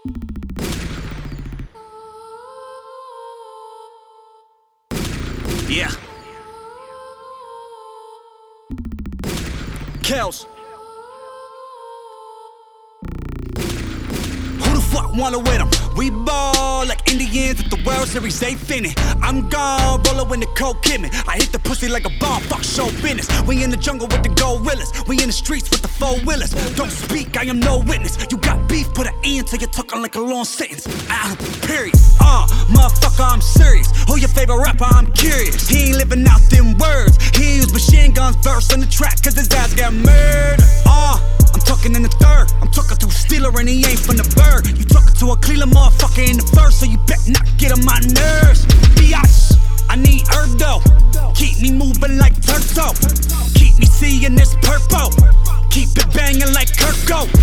Yeah. Kels. Who the fuck wanna win 'em? We ball like Indians at the World Series, they finna. I'm gone, rollin' with the cold kidman. I hit the pussy like a bomb, fuck show business. We in the jungle with the gorillas. We in the streets with the four-wheelers. Don't speak, I am no witness. You got beef, put an end till you're talking like a long sentence. Period. Motherfucker, I'm serious. Who your favorite rapper? I'm curious. He ain't living out them words. He use machine guns, verse on the track, cause his ass got murdered. I'm talking in the third. I'm talking to a Steeler and he ain't from the bird. You talking to a Cleveland motherfucker in the first, so you better not get on my nerves. Biatch, I need Erdo. Keep me moving like Turtle. Keep me seeing this purple. Keep it banging like Kirko.